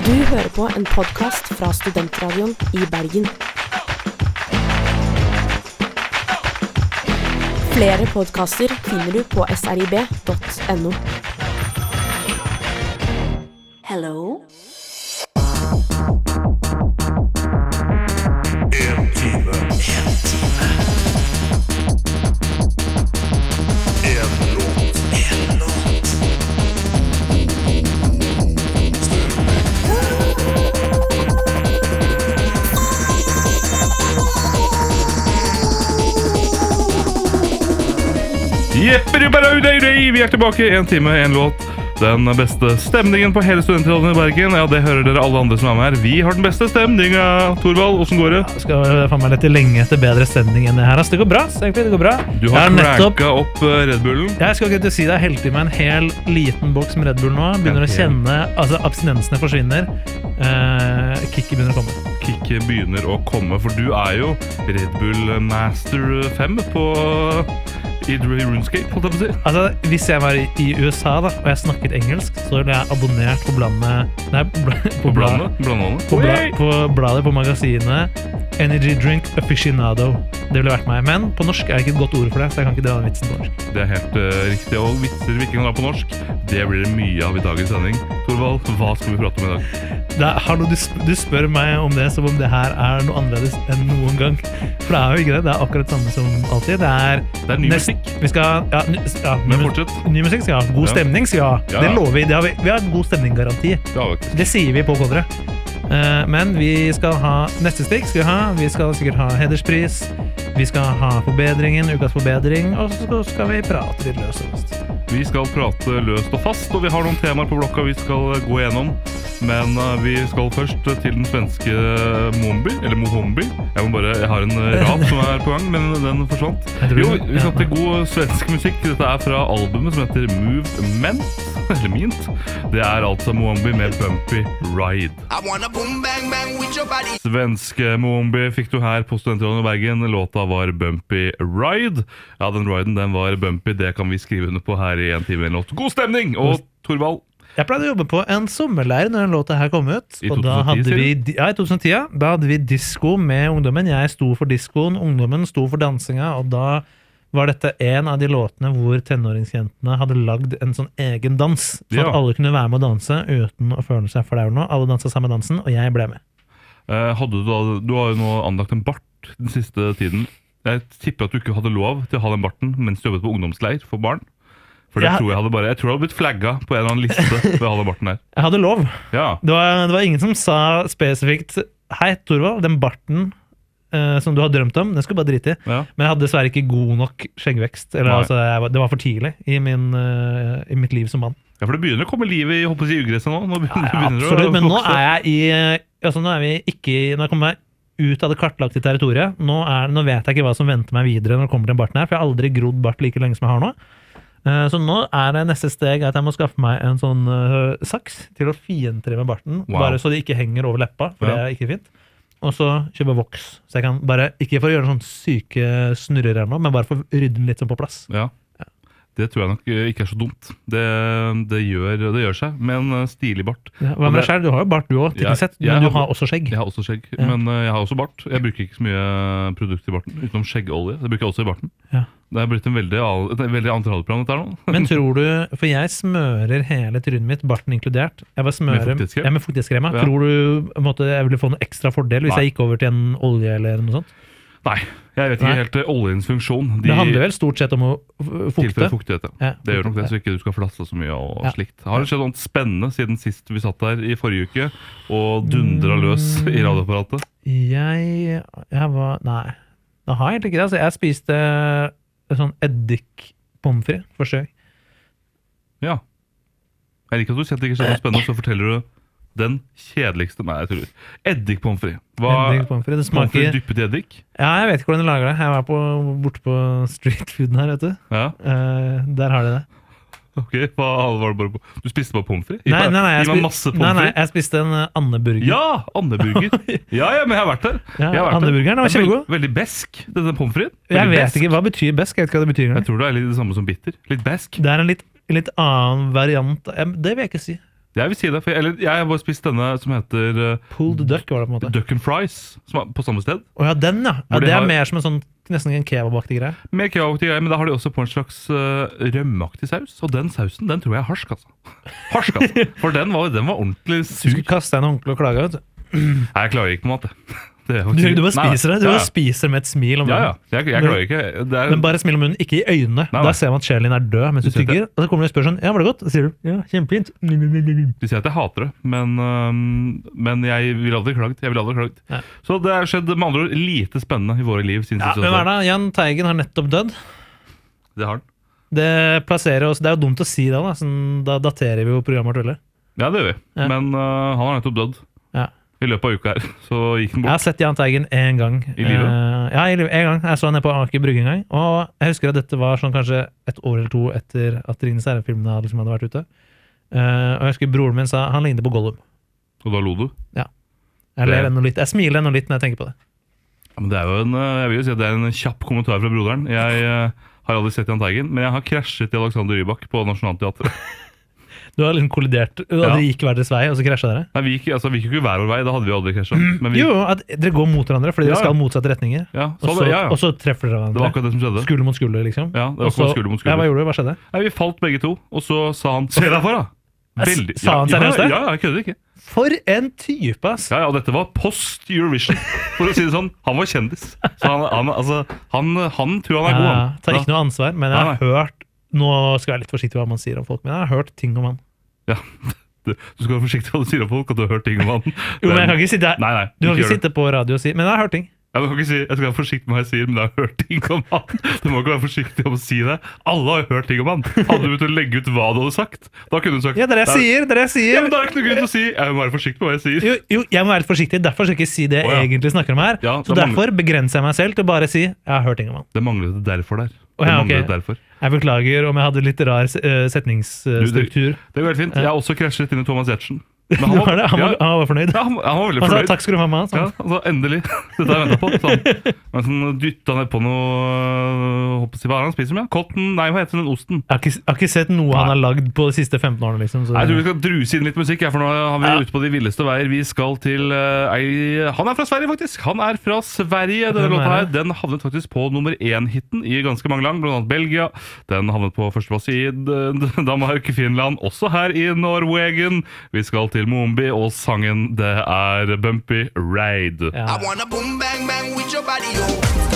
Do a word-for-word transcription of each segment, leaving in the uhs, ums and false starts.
Du hører på en podcast fra Studentradioen i Bergen. Flere podcaster finner du på s r i b punktum n o. Hello? En time. En time. En låt. En låt. Jepperibberøydøydøy, vi er tilbake, en time, en låt. Den beste stemningen på hele studentråden i Bergen. Ja, det hører dere alle andre som er med her. Vi har den beste stemninga. Torvald, hvordan går det? Jeg skal faen meg litt lenge etter bedre stemning enn det her. Det går bra, så egentlig det går bra. Du har nettopp... cranka opp Red Bullen. Jeg skal ikke til å si det, jeg helte i meg en hel liten boks med Red Bull nå. Begynner å kjenne, altså abstinensene forsvinner. Uh, Kicket begynner å komme. Kicket begynner å komme, for du er jo Red Bull Master fem på... i RuneScape, holdt jeg på å si. Altså, hvis jeg var i, i U S A da, og jeg snakket engelsk, så ville jeg abonnert på blandet... Nei, bl på blandet? Blandet? På, bla på bladet på magasinet Energy Drink Aficionado. Det ville vært meg. Men på norsk er det ikke et godt ord for det, så jeg kan ikke dra den vitsen på norsk. Det er helt uh, riktig, og vitser vi ikke kan dra på norsk, det blir det mye av i dagens sending. Torvald, hva skal vi prate om i dag? Da, hallo, du, sp du spør meg om det som om det her er noe annerledes enn noen gang. For det er jo ikke det, det er akkurat samme som alltid. Det er, det er ny musikk. Vi skal, ja, ny, ja Men fortsett. Ny musikk skal vi ha. God stemning skal vi ha. Ja. Det lover vi. Det har vi, vi har god stemning-garanti. Ja, det sier vi på kodere. Uh, men vi skal ha neste stikk, skal vi ha. Vi skal sikkert ha hederspris. Vi skal ha forbedringen, ukas forbedring. Og så skal vi prate litt løst og fast. Vi skal prate løst og fast, og vi har noen temaer på blokka vi skal gå gjennom. Men uh, vi skal først til den svenske Mohombi, eller Mohombi. Jeg må bare, jeg har en rap som er på gang, men den forsvant. Jo, vi skal til god svensk musikk. Dette er fra albumet som heter Movement, eller Mint. Det er altså Mohombi med Bumpy Ride. Boom, bang, bang with your body. Svenske Mohombi fikk du her på Studentråden i Bergen. Låta var Bumpy Ride. Ja, den riden den var bumpy. Det kan vi skrive under på her i en time en låt. God stemning! Og Torvald? Jeg pleide å jobbe på en sommerleir når den låta her kom ut. I og da hadde vi, ja, i tjueti, ja. Da hadde vi disco med ungdommen. Jeg sto for discoen, ungdommen sto for dansinga, og da var dette en av de låtene hvor tenåringsjentene hadde lagd en sånn egen dans, så ja. At alle kunne være med å danse uten å føle seg for det nå. Alle danset samme dansen, og jeg ble med. Eh, hadde du, da, du har jo nå anlagt en bart den siste tiden. Jeg tipper at du ikke hadde lov til å ha den barten mens du jobbet på ungdomsleir for barn. For det ja. tror jeg hadde bare, jeg tror jeg hadde blitt flagget på en eller annen liste ved å ha den barten her. Jeg hadde lov. Ja. Det var, det var ingen som sa spesifikt, hei Torvald, den barten Uh, som du har drømt om, den skulle bare drite i. Ja. Men jeg hadde dessverre ikke god nok skjeggvekst. Eller, altså, jeg var, det var for tidlig i, min, uh, i mitt liv som mann. Ja, for det begynner å komme liv i, håper jeg, i ugresset nå. Nå begynner, ja, ja, absolutt, men nå er jeg i altså, nå er vi ikke, nå kommer jeg ut av det kartlagte territoriet. Nå, er, nå vet jeg ikke hva som venter meg videre når det kommer til barten her, for jeg har aldri grodd bart like lenge som jeg har nå. Uh, så nå er det neste steg at jeg må skaffe meg en sånn uh, saks til å fientrimme barten, wow. Bare så det ikke henger over leppa, for ja. Det er ikke fint. Og så kjøpe voks. Så jeg kan bare, ikke for å gjøre sånn syke snurrer her nå, men bare for å rydde den litt sånn på plass. Ja, ja. Det tror jeg nok ikke er så dumt. Det, det, gjør, det gjør seg med en stilig bart. Ja, hva med deg selv? Du har jo bart du også, ja, sett, men du har, har også skjegg. Jeg har også skjegg, ja. Men jeg har også bart. Jeg bruker ikke så mye produkt i barten, utenom skjeggolje. Det bruker jeg også i barten. Ja. Det er blitt en veldig, et veldig annet radioprogram dette her nå. Men tror du, for jeg smører hele trynet mitt, barten inkludert. Jeg var smører, med fuktighetskrem? Ja, med fuktighetskrem. Ja. Tror du måtte, jeg ville få noen ekstra fordel hvis Nei. Jeg gikk over til en olje eller noe sånt? Nei, jeg vet ikke Nei. Helt oljens funksjon. De det handler vel stort sett om å fukte? Tilfelle fuktighet, ja. Ja. Det gjør nok det, så ikke du skal flasse så mye og ja. Slikt. Har det skjedd noe spennende siden sist vi satt der i forrige uke og dundra løs i radioapparatet? Jeg, jeg var, nei, det har jeg egentlig ikke det. Altså, jeg spiste sånn eddik pommes frites, forsøk. Ja. Jeg liker at du sier at det ikke skjer noe spennende, så forteller du den kjedeligste, nei, jeg tror. Eddik pommes frites. Hva, eddik pommes frites, det smaker... Pommes frites dyppet i eddik? Ja, jeg vet ikke hvordan de lager det. Jeg var på, borte på street fooden her, vet du. Ja. Uh, der har de det. Ok, hva var det bare på? Du spiste bare pommes frites? Nei, nei, nei, jeg, spiste, masse pommes frites. Nei, nei, jeg spiste en uh, Anne-burger. Ja, Anne-burger. Ja, ja, men jeg har vært der. Ja, Anne-burgeren, den var kjempegod. Veldig, veldig besk, denne pommes frites. Jeg vet besk. Ikke, hva betyr besk? Jeg vet ikke hva det betyr. Jeg tror det er litt det samme som bitter. Litt besk. Det er en litt, litt annen variant. Det vil jeg ikke si. Jeg vil si det, for jeg, eller, jeg har bare spist denne som heter uh, Pulled duck var det på en måte. Duck and Fries, som er på samme sted. Åja, den ja. ja Hvor de det er har- mer som en sånn, nesten en kebabaktig greie. Med kebabaktig greier, men da har de også på en slags uh, rømmeaktig saus. Og den sausen, den tror jeg er harsk, altså. Harsk, altså. For den var, den var ordentlig Du sur. skulle kaste deg en håndkle og klage, vet du. Nei, jeg klarer ikke på mat, det. det er jo Du, ikke- du bare Nei, nei. spiser det. Du Ja, bare ja. spiser med et smil om Ja, ja. munnen. Jeg, jeg klarer ikke. Det er, Men bare smil om munnen, ikke i øynene. Nei, nei. Da ser man at sjelen din er død mens du Du ser tygger. Og så kommer du og spør sånn, ja, var det godt? Og så sier du, ja, kjempefint. Du sier at jeg hater det, men, øhm, men jeg vil aldri klagt. Jeg vil aldri klagt. Nei. Så det har skjedd med andre ord lite spennende i våre liv. Siden Ja, sist hvem er også. det? Jan Teigen har nettopp dødd. Det har den. Det plasserer oss, det er jo dumt å si det da, sånn, da daterer vi jo programmet vårt veldig. Ja, det gjør vi. Ja. Men øh, han har nettopp dødd. Ja. I løpet av uka her, så gikk den Jeg bort. har sett Jan Teigen en gang. I livet? Eh, ja, i livet, en gang. Jeg så han nede på Aker Brygge en gang. Og jeg husker at dette var sånn kanskje et år eller to etter at Ringenes herre-filmene hadde, liksom hadde vært ute. Eh, og jeg husker broren min sa han lignet på Gollum. Og da lo du. Jeg ler ennå litt. Jeg smiler ennå litt når jeg tenker på det. Ja, men det er jo en, øh, jeg vil jo si at det er en kjapp kommentar fra broderen. Jeg øh, har aldri sett Jahn Teigen, men jeg har krasjet i Alexander Rybak på Nationaltheatret. Du har liksom kollidert, og Ja. dere gikk hver deres vei, og så krasja dere. Nei, vi gikk, altså, vi gikk jo ikke hver vår vei, da hadde vi aldri krasjet. Men vi, Jo, at dere går mot hverandre fordi Ja, dere ja. skal motsatte retninger. ja, Og så, så, ja, ja. og så treffer dere Det var hverandre. akkurat det som skjedde. Skulder mot skulder, liksom. Ja, det var Og så- skulder mot Ja, hva skulder. gjorde du? Hva skjedde? Nei, vi falt begge to, og så sa han Se deg for, da! Veldig. Sa han ja, seriøst det? Ja, ja, jeg kødder ikke. For en type, ass! Ja, ja, og dette var post Eurovision, for å si det sånn. Han var kjendis. Så han, han, altså, han, han tror han er god, Ja, han. tar ikke noe ansvar, men jeg Nei, har hørt Nå skal jeg være litt forsiktig med hva man sier om folk, men jeg har hørt ting om han. Ja. Du, du skal være forsiktig med hva du sier om folk, og du har hørt ting om han. Jo, men jeg kan ikke sitte her. Nei, nei, Du kan ikke gjør det. sitte på radio og si Men jeg har hørt ting. Ja, du kan ikke si, jeg skal være forsiktig med hva jeg sier, men jeg har hørt ting om han. Du må ikke være forsiktig om å si det. Alle har jo hørt ting om han. Hadde du begynt å legge ut hva du hadde sagt, da kunne du sagt Ja, det er det jeg sier! Det er det jeg Ja, sier! men da er det ikke noe grunn til å si. Jeg må være forsiktig med hva jeg sier. Jo, jo, jeg må være litt forsiktig, derfor skal jeg ikke si det jeg Å, ja. egentlig snakker om her. Ja, Så det er derfor begrenser jeg meg selv til å bare si jeg har hørt ting om han. Det manglet det derfor der. Å, Det ja, manglet ok. det derfor. Jeg beklager om jeg hadde litt rar eh, setningsstruktur. Det går helt fint. Jeg har også krasjet inn i Thomas Giertsen. Men Han, var det? han, var, ja, han var fornøyd. ja, han, han var veldig Han sa fornøyd. takk skal du ha, mamma. Ja, Sånn. altså, endelig. Dette har jeg ventet på. Sånn. Men sånn dytta ned på noe øh, håper jeg, Hva er det han spiser med? Cotton? Nei, hva heter den osten? Jeg har ikke, jeg har ikke sett noe han har lagd på de siste femten årene. Liksom, så. Nei, Jeg tror vi skal druse inn litt musikk, ja, for nå har vi Ja. ute på de villeste veier. Vi skal til øh, ei Han er fra Sverige, faktisk! Han er fra Sverige, denne Hvem er låta her. det? Den havnet faktisk på nummer én-hiten i ganske mange land, blant annet Belgia. Den havnet på førsteplass i D- D- Danmark, Finland, også her i Norwegen. Vi skal til Moonby, og sangen det er Bumpy Ride. Ja. I wanna boom bang bang with your body, yo.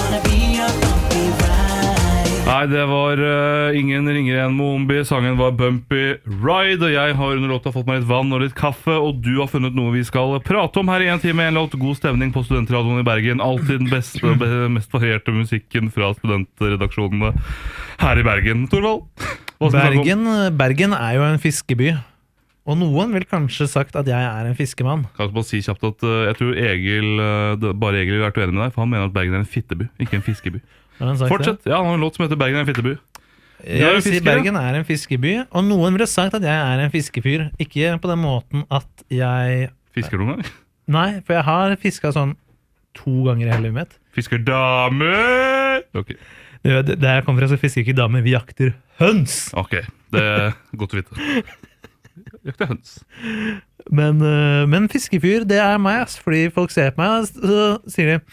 Nei, det var uh, ingen ringere enn Moonby. Sangen var Bumpy Ride. Og jeg har under låta fått meg litt vann og litt kaffe, og du har funnet noe vi skal prate om her i en time. En låt, god stemning på Studentradioen i Bergen. Alltid den beste og be mest varierte musikken fra studentredaksjonene her i Bergen. Torvald? hva skal vi snakke om? Bergen, Bergen er jo en fiskeby. Og noen vil kanskje sagt at jeg er en fiskemann. Kan jeg bare si kjapt at uh, jeg tror Egil uh, det- bare Egil vil være uenig med deg, for han mener at Bergen er en fitteby, ikke en fiskeby. Har han sagt det? Fortsett. Ja, han har en låt som heter Bergen er en fitteby. Jeg er vil si fisker, ja. Bergen er en fiskeby, og noen ville sagt at jeg er en fiskefyr. Ikke på den måten at jeg Fisker du noen gang? Nei, for jeg har fiska sånn to ganger i hele livet mitt. Fisker damer! Ok, Det, det, der jeg kommer fra, så fisker ikke damer, vi jakter høns! ok, det er godt å vite. Jakter høns. Men, øh, men fiskefyr, det er meg, ass. Fordi folk ser på meg, og så sier de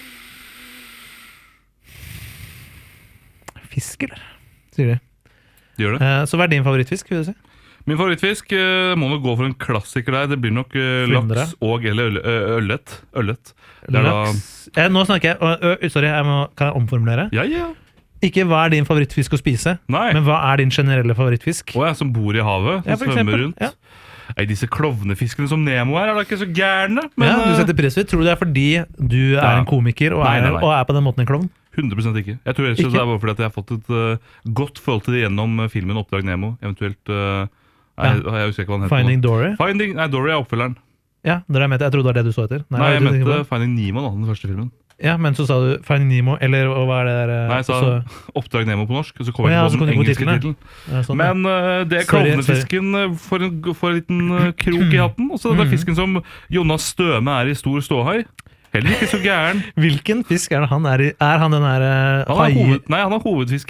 Fisk, eller? Sier de. Gjør det. Eh, så hva er din favorittfisk, vil du si? Min favorittfisk eh, må nok gå for en klassiker der. Det blir nok eh, Flyndre. laks og eller øl- ø- øllet. Øllet. Det er da... Laks eh, Nå snakker jeg ø, ø, Sorry, jeg må, kan jeg omformulere? Ja, ja. Ikke hva er din favorittfisk å spise, Nei. men hva er din generelle favorittfisk? Å ja, som bor i havet, som Ja, for svømmer eksempel. rundt. Ja. Nei, disse klovnefiskene som Nemo er, er da ikke så gærne. Men ja, du eh, setter pris på det. Tror du det er fordi du er Ja. en komiker og, Nei, er, nei, nei. og er på den måten en klovn? hundre prosent ikke. Jeg tror rett og slett Ikke? det er bare fordi at jeg har fått et eh, godt forhold til det gjennom eh, filmen Oppdrag Nemo. Eventuelt uh, Ja. jeg, jeg husker ikke hva den heter. Finding nå. Dory? Finding, nei, Dory er oppfølgeren. Ja, det er det jeg mente. Jeg trodde det var det du så etter. Nei, hva er jeg det du tenker mente på? Finding Nemo, da, den første filmen. Ja, men så sa du Finding Nemo, eller og hva er det der? eh, Nei, jeg sa også- Oppdrag Nemo på norsk, og så kom Å ja, jeg så på kom den du på engelske tittelen, tittelen. ja, sånn, ja. Men uh, det er Sorry, klovnefisken uh, for en, for en liten uh, krok i hatten. Og så Mm. den der fisken som Jonas Støme er i Stor ståhai. Heller ikke så gæren. Hvilken fisk er det han er i? Er han den her eh, Han er, hai... hoved, nei, han er hovedfisken.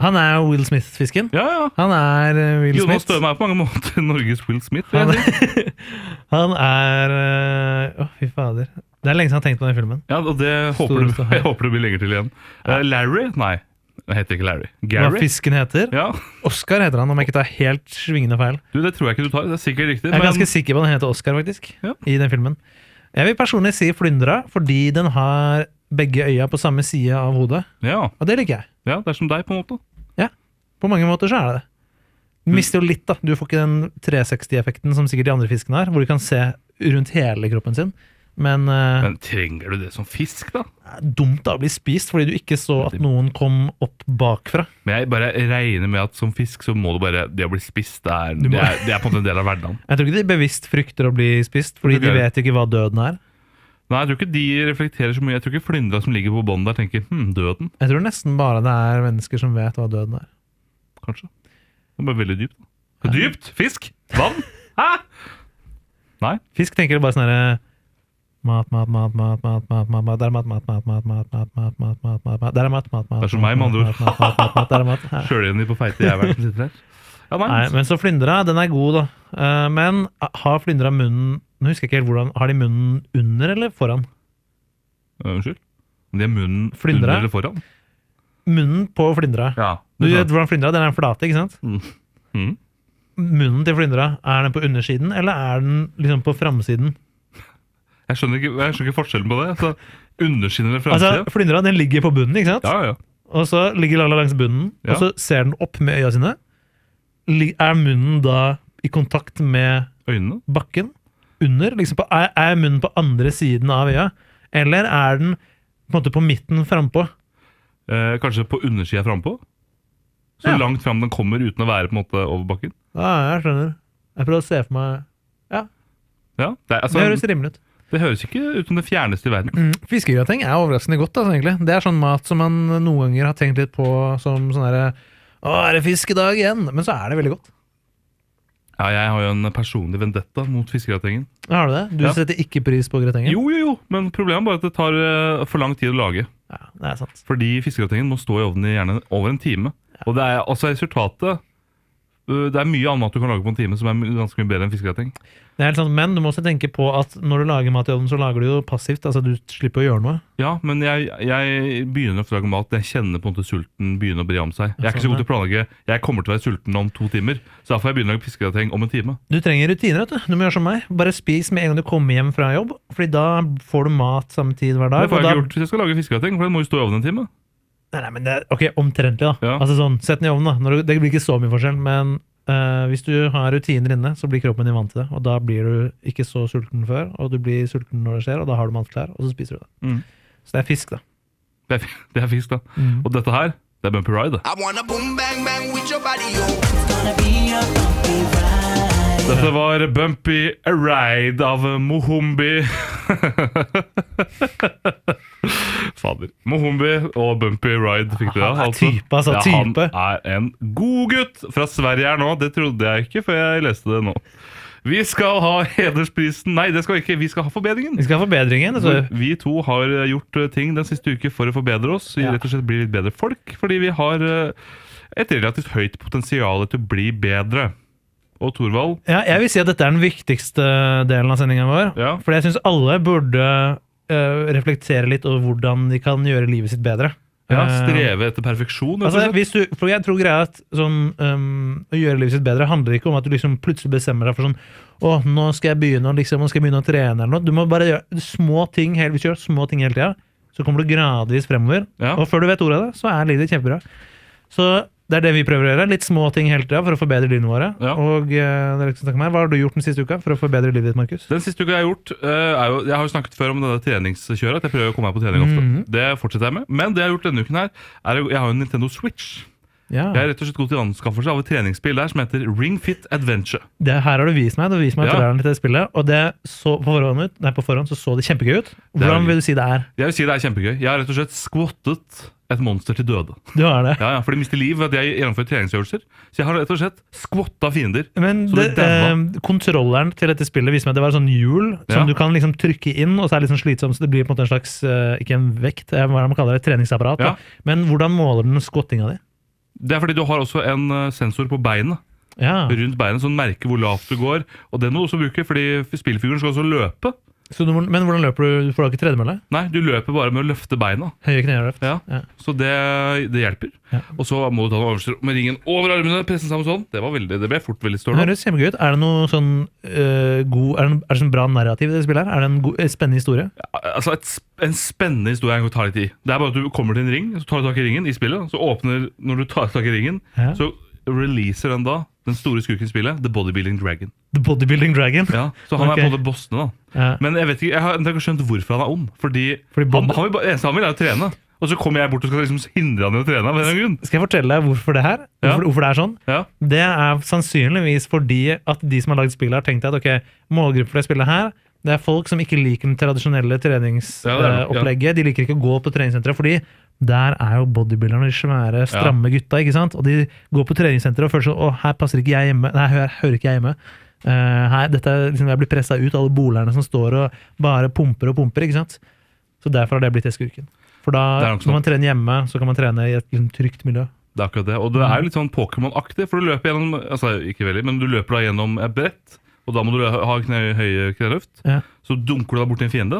Han er jo Will Smith-fisken. Ja, ja. Han er uh, Will Jonas Smith. Støme er på mange måter Norges Will Smith. vil Han, jeg si. han er Åh, uh, fy fader. Det er lenge siden jeg har tenkt på den filmen. Ja, og det håper Stor du, stå her. jeg håper det blir lenger til igjen. Uh, Larry? Nei, det heter ikke Larry. Hva Gary? fisken heter? Ja, Oscar heter han, om jeg ikke tar helt svingende feil. du, det tror jeg ikke du tar. Det er sikkert riktig. Jeg er men- ganske sikker på at den heter Oscar, faktisk. Ja. I den filmen. Jeg vil personlig si flyndra, fordi den har begge øya på samme side av hodet. Ja, Og det liker jeg. ja, det er som deg på en måte. På mange måter så er det det. Du mister jo litt, da. Du får ikke den tre seksti-effekten som sikkert de andre fiskene har, hvor de kan se rundt hele kroppen sin. Men, uh, Men trenger du det som fisk, da? det er dumt da å bli spist, fordi du ikke så at noen kom opp bakfra. Men jeg bare regner med at som fisk så må du bare Det å bli spist, det er, Du må- det er, det er på en måte en del av hverdagen. Jeg tror ikke de bevisst frykter å bli spist, fordi Det de tror jeg. vet jo ikke hva døden er. Nei, jeg tror ikke de reflekterer så mye. Jeg tror ikke flyndra som ligger på bånn der, tenker hm, døden, Jeg tror nesten bare det er mennesker som vet hva døden er. kanskje. Det er bare veldig dypt. da. Dypt? Fisk? Vann? Hæ? Nei? Fisk tenker bare sånn herre Mat, mat, mat, mat, mat, mat, mat, mat, der er mat, mat, mat, mat, mat, mat, mat, mat, mat, mat, mat, der er mat, mat, mat, Det er som meg, med andre ord. mat, mat, mat, mat, mat, der er mat. Her. Sjølenig på feite jævelen som sitter her. Ja, nei. Nei, men så flyndra, den er god da. Eh, Men har flyndra munnen, nå husker jeg ikke helt hvordan, har de munnen under eller foran? Uh, unnskyld? Men de er munnen Flyndre? under eller foran? Munnen på flyndra. Ja. Du vet hvordan flyndra, den er flate, ikke sant? Mm. Munnen til flyndra, er den på undersiden, eller er den liksom på framsiden? Jeg skjønner ikke, jeg skjønner ikke forskjellen på det. Altså, undersiden eller framsiden? Altså, flyndra, den ligger på bunnen, ikke sant? Ja, ja. Og så ligger Lalla langs bunnen, Ja. og så ser den opp med øya sine. Lig- Er munnen da i kontakt med Øynene? bakken? Under? Liksom på, er, er munnen på andre siden av øya? Eller er den på en måte på midten frampå? Eh, kanskje på undersida frampå? Så Ja. langt fram den kommer uten å være på en måte over bakken? Ja, jeg skjønner. Jeg prøver å se for meg Ja, det, er, altså, Det høres rimelig ut. det høres ikke ut som det fjerneste i verden. Mm, Fiskegrateng er overraskende godt, altså, egentlig. Det er sånn mat som man noen ganger har tenkt litt på som sånn herre Å, er det fiskedag igjen? Men så er det veldig godt. Ja, jeg har jo en personlig vendetta mot fiskegratengen. Har du det? Du Ja. setter ikke pris på gratengen? Jo, jo, jo, men problemet er bare at det tar eh, for lang tid å lage. Ja, det er sant. Fordi fiskegratengen må stå i ovnen i gjerne over en time. Og det er altså resultatet øh, Det er mye annen mat du kan lage på en time som er my- ganske mye bedre enn fiskegrateng. Det er helt sant, men du må også tenke på at når du lager mat i ovnen, så lager du jo passivt. Altså, du slipper å gjøre noe. Ja, men jeg, jeg begynner ofte å lage mat. Jeg kjenner på en måte sulten begynner å bre om seg. Jeg er ikke så Sånn, god til å planlegge. Jeg kommer til å være sulten om to timer, så da får jeg begynne å lage fiskegrateng om en time. Du trenger rutiner, vet du. Du må gjøre som meg. Bare spis med en gang du kommer hjem fra jobb, fordi da får du mat samme tid hver dag. Det får og jeg da... ikke gjort hvis jeg skal lage fiskegrateng, for den må jo stå i ovnen en time. Nei, nei, men det er, ok, omtrentlig da. Ja. Altså sånn, sett den i ovnen da. Når du, det blir ikke så mye forskjell, men eh, hvis du har rutiner inne, så blir kroppen din vant til det, og da blir du ikke så sulten før, og du blir sulten når det skjer, og da har du mat klar, og så spiser du det. Mm. Så det er fisk da. Det er, det er fisk, da. Mm. Og dette her, det er Bumpy Ride. I wanna boom bang bang with your body, yo. Dette var Bumpy Ride av Mohombi. Fader. Mohombi og Bumpy Ride fikk du da. Han er type, altså, type. Han er en god gutt fra Sverige her nå. Det trodde jeg ikke før jeg leste det nå. Vi skal ha hedersprisen. Nei, det skal vi ikke. Vi skal ha forbedringen. Vi skal ha forbedringen. Altså. Vi to har gjort eh, ting den siste uke for å forbedre oss. Vi Ja. rett og slett blir litt bedre folk, fordi vi har eh, et relativt høyt potensial til å bli bedre. Og Torvald, Ja, jeg vil si at dette er den viktigste delen av sendingen vår. Ja. For jeg synes alle burde øh, reflektere litt over hvordan de kan gjøre livet sitt bedre. ja, Eh, streve etter perfeksjon. rett og Altså, slett. hvis du, for jeg tror greia at sånn, øhm, å gjøre livet sitt bedre handler ikke om at du liksom plutselig bestemmer deg for sånn å, nå skal jeg begynne, å liksom, nå skal jeg begynne å trene eller noe. Du må bare gjøre små ting, hele, hvis du gjør små ting hele tida, så kommer du gradvis fremover. Ja. Og før du vet ordet av det, så er livet ditt kjempebra. Så det er det vi prøver å gjøre. Litt små ting hele tida for å forbedre livene våre. Ja. Og øh, det er liksom snakk om her. Hva har du gjort den siste uka for å forbedre livet ditt, Markus? Den siste uka jeg har gjort, eh, er jo Jeg har jo snakket før om denne treningskjøret. At jeg prøver å komme meg på trening ofte. Mhm. Det fortsetter jeg med. Men det jeg har gjort denne uken her, er jo- jeg har jo en Nintendo Switch. Ja. Jeg er rett og slett god til anskaffelse av et treningsspill der som heter Ring Fit Adventure. Det her har du vist meg. Du har vist meg Ja. traileren til det spillet, og det så på forhånd ut. Nei, på forhånd så så det kjempegøy ut. Det er Hvordan veldig- vil du si det er? Jeg vil si det er kjempegøy. Jeg har rett og slett squattet et monster til døde. Du har det. Ja, ja, For de mister liv ved at jeg gjennomfører treningsøvelser. Så jeg har rett og slett squatta fiender. Men Så det, det daua. eh, kontrolleren til dette spillet viste meg at det var sånn hjul Ja. som du kan liksom trykke inn, og så er det litt sånn slitsomt, så det blir på en måte en slags, eh, ikke en vekt, eh, hva er det man kaller det, et treningsapparat. Ja. Da. Men hvordan måler den squattinga di? Det er fordi du har også en uh, sensor på beinet, Ja. rundt beinet, som merker hvor lavt du går. Og den må du også bruke, fordi spillfiguren skal også løpe. Så du, må- men hvordan løper du? Du får da ikke tredemølle? Nei, du løper bare med å løfte beina. Høye kneløft? Ja. Ja. Så det, det hjelper. Ja. Og så må du ta den øverste med ringen over armene, presse den sammen sånn. Det var veldig, det ble fort veldig Det større. høres kjempegøy ut. Er det noe sånn øh, god Er det, er det sånn bra narrativ i det spillet her? Er det en god, eh, spennende historie? Altså et, sp- En spennende historie jeg kan ta litt i. Det er bare at du kommer til en ring, så tar du tak i ringen i spillet. Så åpner, når du tar tak i ringen, Ja. så releaser den da den store skurken i spillet, The Bodybuilding Dragon. The Bodybuilding Dragon? Ja, så han Ok. er på en måte bossene da. Ja. Men jeg vet ikke, jeg har jeg har ikke skjønt hvorfor han er ond. Fordi, Fordi han, bod- han vil bare, eneste han vil er å trene. Og så kommer jeg bort og skal liksom hindre han i å trene. Av en eller annen grunn. Skal jeg fortelle deg hvorfor det her? Ja. Hvorfor, hvorfor det er sånn? Ja. Det er sannsynligvis fordi at de som har lagd spillet, har tenkt at ok, målgruppen for det spillet her, det er folk som ikke liker den tradisjonelle Ja, det er det, ja. treningsopplegget. De liker ikke å gå på treningssenteret, fordi der er jo bodybuilderne de svære, stramme gutta, ikke sant? Og de går på treningssenteret og føler sånn, å, her passer ikke jeg hjemme, nei, her hører ikke jeg hjemme. Eh, her, dette er liksom, jeg blir presset ut, alle bolerne som står og bare pumper og pumper, ikke sant? Så derfor har det blitt det skurken. For da, Det er nok sant. når man trener hjemme, så kan man trene i et liksom, trygt miljø. Det er akkurat det. Og det er jo litt sånn Pokémon-aktig, for du løper gjennom, altså ikke veldig, men du løper da gjennom et brett, og da må du ha kne, høye kneløft. Ja. Så dunker du da bort til en fiende.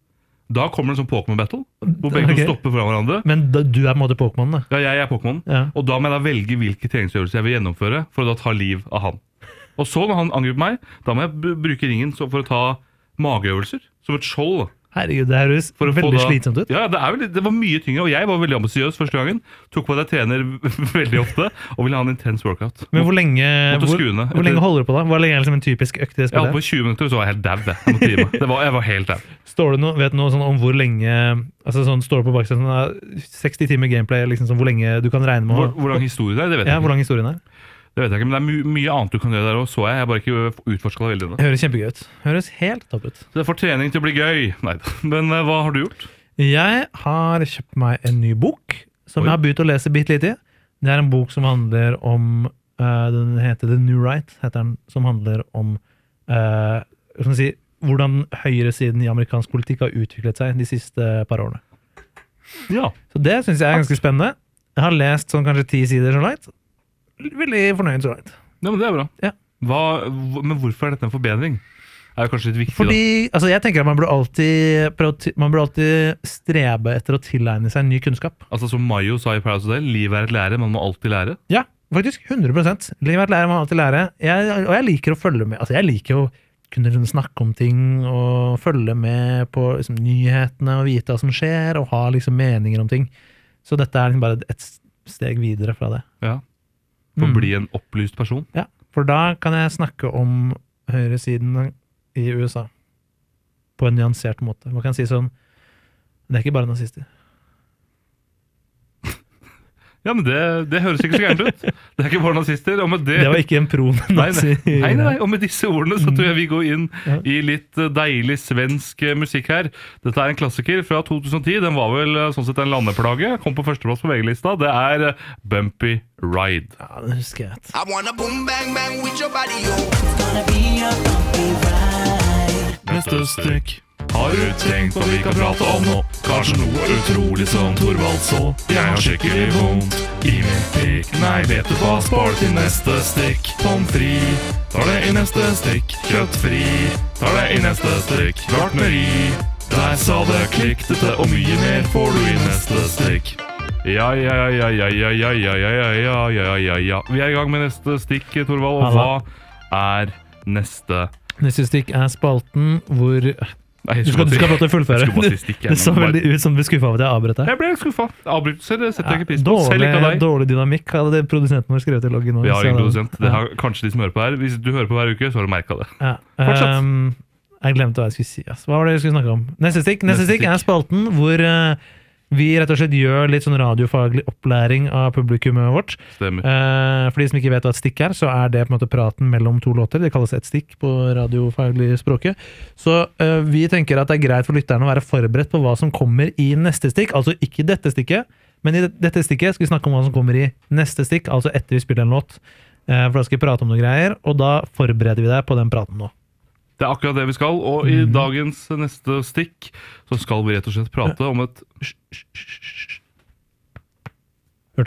Da kommer det en sånn Pokémon-battle, hvor begge Ok. to stopper foran hverandre. Men da, du er på en måte Pokémon, da. Ja, jeg er Pokémon. Ja. Og da må jeg da velge hvilke treningsøvelser jeg vil gjennomføre for å da ta liv av han. Og så når han angriper meg, da må jeg b- bruke ringen så- for å ta mageøvelser, som et skjold. da. Herregud, det høres For å få veldig da- slitsomt ut. Ja, det, er vel, det var mye tyngre, og jeg var veldig ambisiøs første gangen. Tok på at jeg trener veldig ofte, og ville ha en intens workout. Men hvor lenge, Måtte hvor, skue ned. hvor lenge holder du på da? Hvor lenge er liksom en typisk økt i det Jeg holdt spillet? på i tjue minutter, og så var jeg helt dau. jeg. Jeg måtte gi meg. Det var- Jeg var helt dau. Står det noe, vet du noe sånn om hvor lenge altså sånn, står det på baksiden sånn, ah, seksti timer gameplay, liksom sånn, hvor lenge du kan regne med Hvor, å, hvor lang historie det er, det vet ja, jeg hvor ikke. lang historien er? Det vet jeg ikke, Men det er my mye annet du kan gjøre der òg, så jeg. Jeg har bare ikke utforsket det veldig ennå. Det høres kjempegøy ut. Høres helt topp ut. Så det får trening til å bli gøy. Nei da. Men eh, hva har du gjort? Jeg har kjøpt meg en ny bok, som Oi. jeg har begynt å lese bitte litt i. Det er en bok som handler om, eh, den heter The New Right, heter den, som handler om, eh, hva skal man si, hvordan høyresiden i amerikansk politikk har utviklet seg de siste par årene. Ja. Så det synes jeg er ganske spennende. Jeg har lest sånn kanskje ti sider så langt. Veldig fornøyd så langt. ja, men det er bra. Ja. Hva, hv- men hvorfor er dette en forbedring? Er jo kanskje litt viktig, Fordi, altså jeg tenker at man burde alltid, prøve å ti- man burde alltid strebe etter å tilegne seg ny kunnskap. da. Altså Som Mayo sa i Paradise Hotel, livet er et lære, man må alltid lære. Ja, faktisk, hundre prosent. Livet er et lære, man alltid lære. Jeg, og jeg liker å følge med. Altså jeg liker å kunne liksom snakke om ting, og følge med på liksom, nyhetene, og vite hva som skjer, og ha liksom meninger om ting. Så dette er liksom bare et steg videre fra det. Ja. For å Mm. bli en opplyst person. Ja, for da kan jeg snakke om høyresiden i U S A på en nyansert måte. Man kan si sånn, det er ikke bare nazister. Ja, men det, det høres ikke så gærent ut. Det er ikke bare nazister. Og med det, Det var ikke en nei, pro-nazi. nei, nei, nei, og med disse ordene så tror jeg vi går inn Ja. i litt eh, deilig svensk eh, musikk her. Dette er en klassiker fra to tusen og ti. Den var vel eh, sånn sett en landeplage. Kom på førsteplass på V G-lista. Det er eh, Bumpy Ride. Ja, det husker jeg. I wanna boom bang bang with your body, yo. Neste stykk. Har du tenkt på hva vi kan prate om nå? Kanskje noe utrolig som Torvald så. Jeg har skikkelig vondt i min pikk. Nei, vet du hva, spar det til neste stikk. Pommes frites, tar det i neste stikk. Kjøttfri, tar det i neste stikk. Gartneri, der sa det klikk. Dette og mye mer får du i neste stikk. Ja, ja, ja, ja, ja, ja, ja, ja, ja, ja, ja, ja, ja. Vi er i gang med neste stikk, Torvald. Og hva er neste? Neste stikk er spalten hvor Nei, Du skal, du skal få lov til å fullføre. Jeg skulle bare si stikk, jeg, Det så men bare- veldig ut som du ble skuffet av at jeg avbrøt deg. Jeg ble skuffa. Avbrytelser setter jeg ikke pris på. Dårlig, Selv ikke av deg. dårlig dynamikk hadde det produsenten vår skrevet i loggen nå. Vi har så- ingen produsent. Det Ja. har kanskje de som hører på her. Hvis du hører på hver uke, så har du merka det. Ja. Fortsett. Um, jeg glemte hva jeg skulle si. ass. Hva var det jeg skulle snakke om? Neste stikk, Neste Neste stikk er stikk. spalten hvor eh, vi rett og slett gjør litt sånn radiofaglig opplæring av publikummet vårt. Stemmer. Eh, for de som ikke vet hva et stikk er, så er det på en måte praten mellom to låter. Det kalles et stikk på radiofaglig språket. Så eh, vi tenker at det er greit for lytterne å være forberedt på hva som kommer i neste stikk. Altså ikke dette stikket, men i dette stikket skal vi snakke om hva som kommer i neste stikk, altså etter vi spiller en låt. Eh, for da skal vi prate om noen greier, og da forbereder vi deg på den praten nå. Det er akkurat det vi skal. Og i dagens neste stikk så skal vi rett og slett prate om et Hørte dere?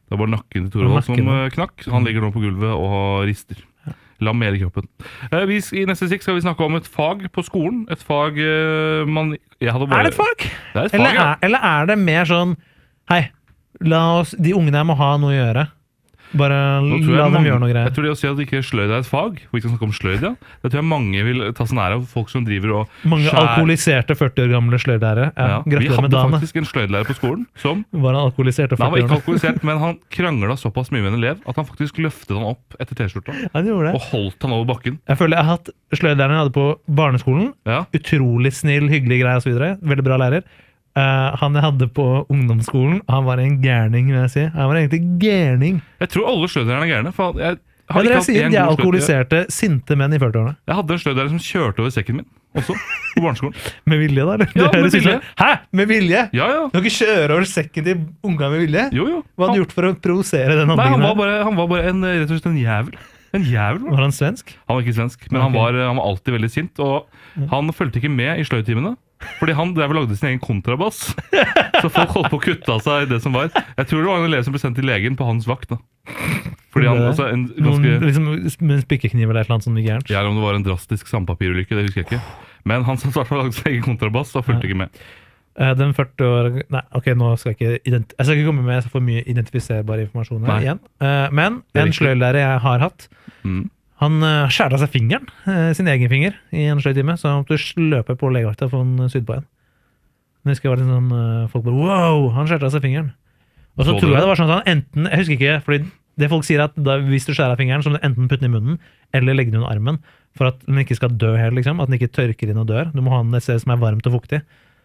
Det var nakken til Torvald som nakken, uh, knakk. Han ligger nå på gulvet og rister. Lam hele kroppen. Uh, vi, I neste stikk skal vi snakke om et fag på skolen. Et fag uh, man jeg hadde bare, Er det et fag? Det er et fag, eller, ja. er, eller er det mer sånn hei, la oss, de ungene her må ha noe å gjøre. Bare la dem mange, gjøre noe greier. Jeg tror det å si at ikke sløyd er et fag, hvor vi skal snakke om sløyd, ja. Det tror jeg mange vil ta seg nær av. Folk som driver og Mange skjær... alkoholiserte førti år gamle sløydlærere. Ja, Ja, vi gratulerer med hadde dagen. faktisk en sløydlærer på skolen som Var han alkoholisert? Nei, han var ikke alkoholisert, men han krangla såpass mye med en elev at han faktisk løftet han opp etter T-skjorta Han gjorde det. og holdt han over bakken. Jeg føler jeg har hatt sløydlæreren jeg hadde på barneskolen. Ja. Utrolig snill, hyggelig greie og så videre. Veldig bra lærer. Uh, han jeg hadde på ungdomsskolen, han var en gærning, vil jeg si. Han var egentlig gærning. Jeg tror alle sløydlærerne er gærne. For jeg, har Eller ikke jeg hatt sier, en de er god sløyd- alkoholiserte, sinte menn i førtiårene. Jeg hadde en sløydlærer som kjørte over sekken min også, på barneskolen. Med vilje, da? Eller? Ja, Det høres med ut som- vilje. Hæ? Med vilje? Ja, ja. Du kan ikke kjøre over sekken til unga med vilje? Jo, jo. Hva hadde Han, du gjort for å provosere den nei, han handlingen? var her? bare, han var bare en, rett og slett en jævel. En jævel, var han. Var han svensk? Han var ikke svensk, men han, Ok. var, han var alltid veldig sint. Og han fulgte ikke med i sløydtimene. Fordi han drev og lagde sin egen kontrabass. Så folk holdt på å kutte av seg det som var. Jeg tror det var en elev som ble sendt til legen på hans vakt. Da. Fordi han, altså, en Noen, ganske, liksom, med en spikkekniv eller et eller annet sånt gærent? ja, eller om det var en drastisk sandpapirulykke, det husker jeg ikke. Men han som startet å lage sin egen kontrabass, da fulgte ikke med. Eh, Den førti år Nei, ok, nå skal jeg ikke identi Jeg skal ikke komme med for mye identifiserbar informasjon her Nei. igjen. Eh, Men Det er en riktig. sløydlærer jeg har hatt, Mm. han uh, skjærte av seg fingeren, eh, sin egen finger, i en sløydtime, så han måtte løpe på legevakta for å få den sydd på igjen. Men jeg husker det var litt sånn, eh, folk bare wow, han skjærte av seg fingeren. Og så Så tror du jeg det? det var sånn at han enten, jeg husker ikke, fordi det folk sier at da, hvis du skjærer av fingeren, så må du enten putte den i munnen, eller legge den under armen, for at den ikke skal dø helt, liksom, at den ikke tørker inn og dør. Du må ha den et sted som er varmt og fuktig.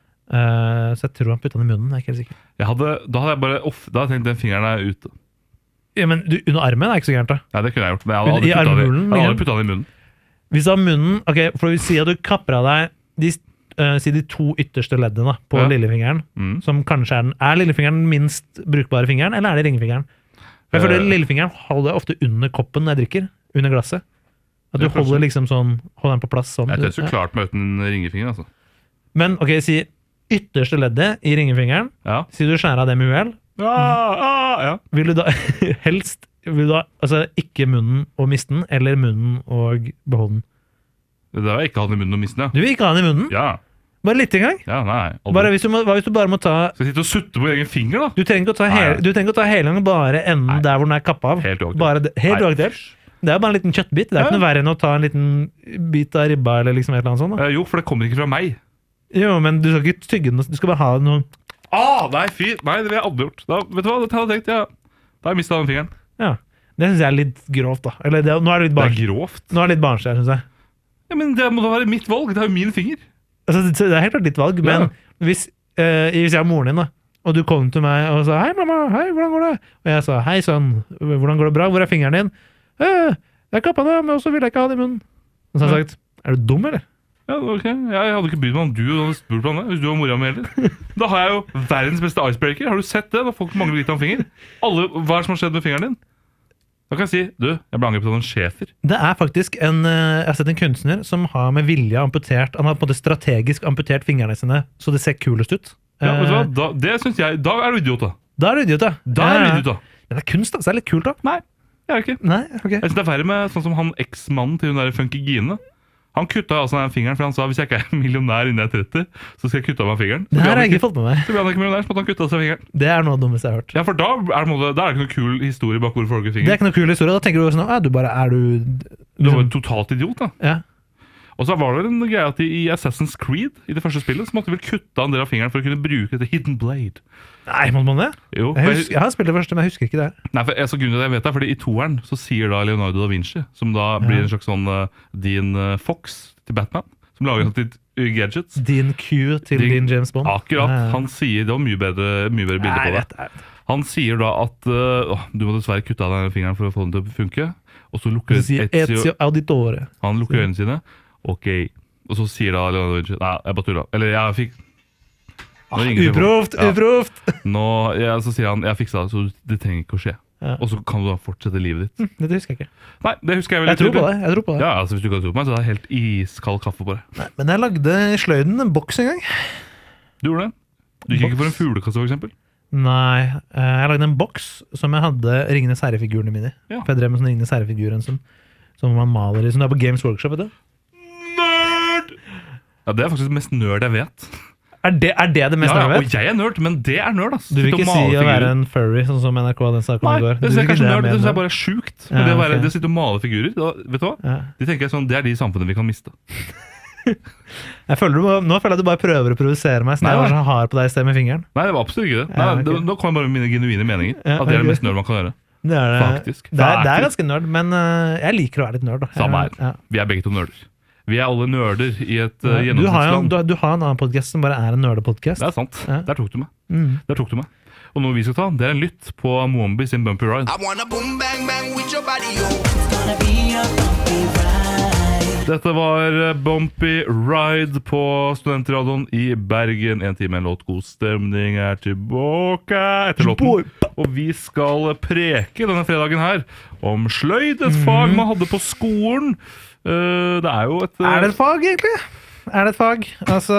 Eh, så jeg tror han puttet den i munnen, jeg er ikke helt sikker. Jeg hadde, da hadde jeg bare off, da hadde jeg tenkt den fingeren er ute. Ja, men du, under armen er ikke så gærent da. Nei, det kunne jeg gjort, men jeg hadde Men i aldri puttet den i- armhulen, jeg hadde liksom? aldri puttet den i munnen. Hvis du har munnen, ok, for vi sier at du kapper av deg de, eh, si de to ytterste leddene da, på Ja. lillefingeren, Mm. som kanskje er den, er lillefingeren den minst brukbare fingeren, eller er det ringefingeren? For jeg føler Eh. lillefingeren holder jeg ofte under koppen når jeg drikker, under glasset. At du Ja, kanskje. holder liksom sånn, holder den på plass sånn. Jeg tror jeg skulle Ja. klart meg uten ringefinger, altså. Men ok, si ytterste leddet i ringefingeren, Ja. si du skjærer av det med uhell, Ah, ah, ja. vil du da helst, vil du da, altså ikke munnen og miste den, eller munnen og beholde den? Det har jeg ikke hatt i munnen og miste den, Du vil ikke ha den i munnen? ja. Bare litt en gang. Ja, nei. aldri. Bare hvis du må, hva hvis du bare må ta Skal jeg sitte og sutte på egen finger, da? Du trenger ikke å ta Nei. hele, du trenger ikke å ta hele gangen, bare enden Nei. der hvor den er kappa av. Helt uaktuelt. Bare det, helt Nei. uaktuelt. Det er bare en liten kjøttbit. Det er Ja. ikke noe verre enn å ta en liten bit av ribba eller liksom et eller annet sånt. Da. Eh, jo, for det kommer ikke fra meg. Jo, men du skal ikke tygge den, du skal bare ha noe. Ah, nei, fy. Nei, det vil jeg aldri gjort. Da, vet du hva, det hadde jeg tenkt, ja. Da har jeg mistet den fingeren. Ja. Det syns jeg er litt grovt, da. Eller det, nå er det litt Det er barnslig, grovt. nå er det litt barnslig her, syns jeg. Ja, men det må da være mitt valg. Det er jo min finger. Altså, det det er helt klart ditt valg, men Ja. hvis, eh, hvis jeg er moren din, da, og du kom til meg og sa 'hei, mamma, hei, hvordan går det?' Og jeg sa 'hei, sønn, hvordan går det bra? Hvor er fingeren din?' Eh, 'Jeg kappa den, men også ville jeg ikke ha det i munnen.' Og så har jeg sagt 'er du dum, eller?' Ja, ok. Jeg hadde ikke brydd meg om du hadde spurt meg om det, hvis du var mora mi heller. Da har jeg jo verdens beste icebreaker. Har du sett det? Når folk mangler litt av en finger. Alle, hva er det som har skjedd med fingeren din? Da kan jeg si, du, jeg ble angrepet av en schæfer. Det er faktisk en, eh, jeg har sett en kunstner som har med vilje amputert, han har på en måte strategisk amputert fingrene sine, så det ser kulest ut. Ja, vet du hva? Eh, Da, det synes jeg, da er du idiot, da. Da er du idiot, da. Da er du Ja, ja. idiot, da. Men det er kunst, da. Så det er litt kult, da. Nei, jeg er det ikke. Nei, ok. Jeg synes det er verre med sånn som han eksmannen til hun der Funky Gine. Han kutta altså den fingeren, for han sa hvis jeg ikke er millionær innen jeg er tretti, så skal jeg kutte av meg fingeren. Så Det ble her har han jeg ikke, ikke fått med meg. så ble han ikke millionær, så måtte han kutte av seg fingeren. Det er noe av det dummeste jeg har hørt. Ja, for da er det, på en måte- da er det ikke noe kul historie bak hvorfor folk har Det er finger. ikke noe kul historie. Da tenker du sånn, «Å, du bare, er du Du var liksom, jo totalt idiot, da. ja. Og så var det en greie at i Assassin's Creed, i det første spillet, så måtte vi vel kutte av en del av fingeren for å kunne bruke dette Hidden Blade. Nei, må man det? Jo, Jeg, for husker, jeg har spilt det første, men jeg husker ikke det her. Nei, for jeg, så grunnen til at jeg vet det, fordi i toeren så sier da Leonardo da Vinci, som da blir en slags sånn uh, din uh, Fox til Batman, som lager sånn litt uh, gadgets. Din Q til Din- din, James Bond. Akkurat. Ja, ja. Han sier, det var mye bedre, mye bedre bilder Nei, på det. jeg vet, jeg vet. Han sier da at uh, åh, du må dessverre kutte av deg den fingeren for å få den til å funke. Og så lukker Så sier Ezio, Ezio Auditore. han lukker øynene sine. Ok. Og så sier da Leonardo da Vinci nei, jeg bare tulla. Eller jeg fikk Nå ringer telefonen. Uproft, Ja. uproft! Nå, ja, så sier han jeg fiksa det, så det trenger ikke å skje. Ja. Og så kan du da fortsette livet ditt. Dette husker jeg ikke. Nei, det husker jeg veldig Jeg tror på tydelig. det. jeg tror på det. Ja, altså Hvis du ikke har tro på meg, så er det helt iskald kaffe på det. Nei, men jeg lagde i sløyden en boks en gang. Du gjorde det? Du gikk ikke for en fuglekasse, for eksempel? Nei, eh, jeg lagde en boks som jeg hadde Ringenes herre-figurene mine i. Ja. For jeg drev med sånne Ringenes herre-figurer som, som man maler i, som det er på Games Workshop, vet du. Nerd! Ja, det er faktisk det mest nerd jeg vet. Er det er det, det mest Ja, ja, jeg og vet? jeg er nerd, men det er nerd, ass. Du vil Sitte og ikke male si å være figurer. en furry, sånn som N R K den snakket om Nei, i går. det Du synes jeg synes kanskje ikke nerd, det mer synes jeg enn bare er sjukt. Ja, det, å være, ok. det å sitte og male figurer, da, vet du hva? Ja. De tenker jeg sånn, det er de samfunnet vi kan miste. Jeg føler du, må- nå føler jeg at du bare prøver å provosere meg, så Nei, jeg var nei. så hard på deg i sted med fingeren. Nei, det var absolutt ikke det. Nei, Ja, ok. det nå kommer bare mine genuine meninger. Ja, At det er ok. det mest nerd man kan gjøre. Det er, det. Faktisk. Det er, det er Faktisk. ganske nerd, men øh, jeg liker å være litt nerd. Da. Samme her. Ja. Vi er begge to nerder. Vi er alle nerder i et uh, Du har jo gjennomsnittsland. du, du har en annen podcast som bare er en nerdepodcast. Det er sant. Ja. Der tok du meg. Mm. Der tok du meg. Og noe vi skal ta, det er en lytt på Moombi sin Bumpy Ride. I wanna boom bang bang with your body, yo. Dette var eh, Bumpy Ride på Studentradioen i Bergen. En time, en låt, god stemning er tilbake etter låten. Og vi skal preke denne fredagen her om sløyd, et fag man hadde på skolen. Eh, det er jo et... eh, Er det et fag, egentlig? Er det et fag? Altså,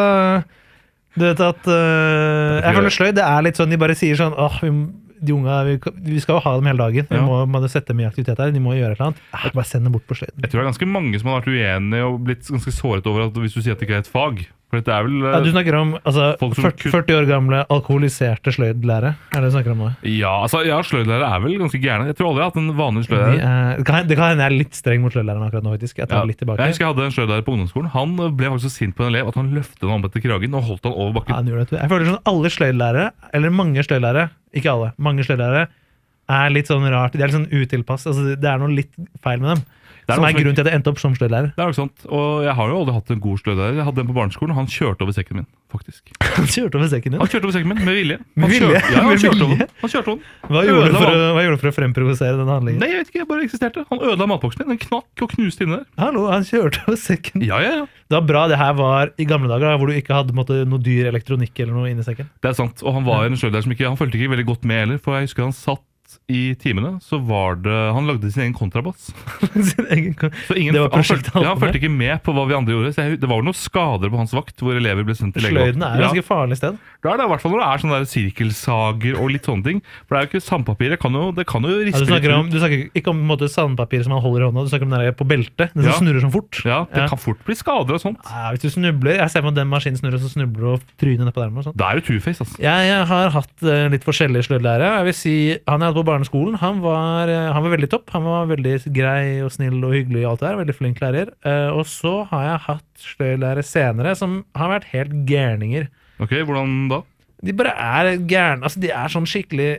du vet at øh, jeg føler sløyd, det er litt sånn, de bare sier sånn, åh, vi, de unge, vi, vi skal jo ha dem hele dagen, vi Ja. må, må sette dem i aktivitet her, de må gjøre et eller annet. Ah, bare send dem bort på sløyden. Jeg tror det er ganske mange som har vært uenige og blitt ganske såret over at hvis du sier at det ikke er et fag. For dette er vel... eh, Ja, du snakker om altså, Folk som førti, kun- førti år gamle alkoholiserte sløydlærere, er det du snakker om nå? Ja, altså, ja, sløydlærere er vel ganske gærne. Jeg tror aldri jeg har hatt en vanlig De sløydlærer. er, det kan det kan hende jeg er litt streng mot sløydlæreren akkurat nå, faktisk. Jeg tar Ja. det litt tilbake. Jeg husker jeg hadde en sløydlærer på ungdomsskolen. Han ble faktisk så sint på en elev at han løftet den om etter kragen og holdt han over Ja, bakken. han gjorde det, vet du. Jeg føler sånn alle sløydlærere, eller mange sløydlærere, ikke alle, mange sløydlærere, er litt sånn rart. De er litt sånn utilpass. Altså, det er noe litt feil med dem. Det er Som noe er som grunnen til at jeg endte opp som sløydlærer. Det er nok sant. Og jeg har jo aldri hatt en god sløydlærer. Jeg hadde en på barneskolen, og han kjørte over sekken min, faktisk. Han kjørte over sekken din. Han kjørte over sekken min med vilje. Han Med vilje? Kjørte, ja, han Med kjørte over vilje? den. Han kjørte over den. Hva gjorde, du Ødela for å, mat- hva gjorde du for å fremprovosere den handlingen? Nei, jeg vet ikke, jeg bare eksisterte. Han ødela matboksen min. Den knakk og knuste inni der. Hallo, han kjørte over sekken. Ja, ja, ja. Det var bra det her var i gamle dager, da, hvor du ikke hadde måtte, noe dyr elektronikk eller noe inni sekken. Det er sant. Og han var en sløydlærer som ikke Han fulgte ikke veldig godt med heller, for jeg husker han satt i timene, så var det Han lagde sin egen kontrabass. Sin egen kon- Så ingen, Det var han, prosjektet fulgte, han ja, han holdt på fulgte ikke med på hva vi andre gjorde. Så jeg, det var jo noen skader på hans vakt, hvor elever ble sendt til Sløyden er et Ja, ganske farlig sted. da er det i hvert fall når det er sånne der sirkelsager og litt sånne ting. For det er jo ikke sandpapir. Det kan jo, det kan jo Ja, riste du, snakker litt om, ut. du snakker ikke om på en måte, sandpapir som man holder i hånda, du snakker om den der på beltet, den som Ja. snurrer sånn fort. Ja, det Ja. kan fort bli skader og sånt. Ja, hvis du snubler, jeg ser på at den maskinen snurrer, så snubler du og tryner ned på dermen og sånt. Da er det two-face, altså. Jeg, jeg har hatt eh, litt forskjellige sløydlærere. Jeg vil si, han jeg hadde på barneskolen, han var, eh, han var veldig topp. Han var veldig grei og snill og hyggelig og alt det der. Veldig flink lærer. Eh, og så har jeg hatt sløydlærere senere som har vært helt gærninger. Ok, hvordan da? De bare er gærne. Altså, de er sånn skikkelig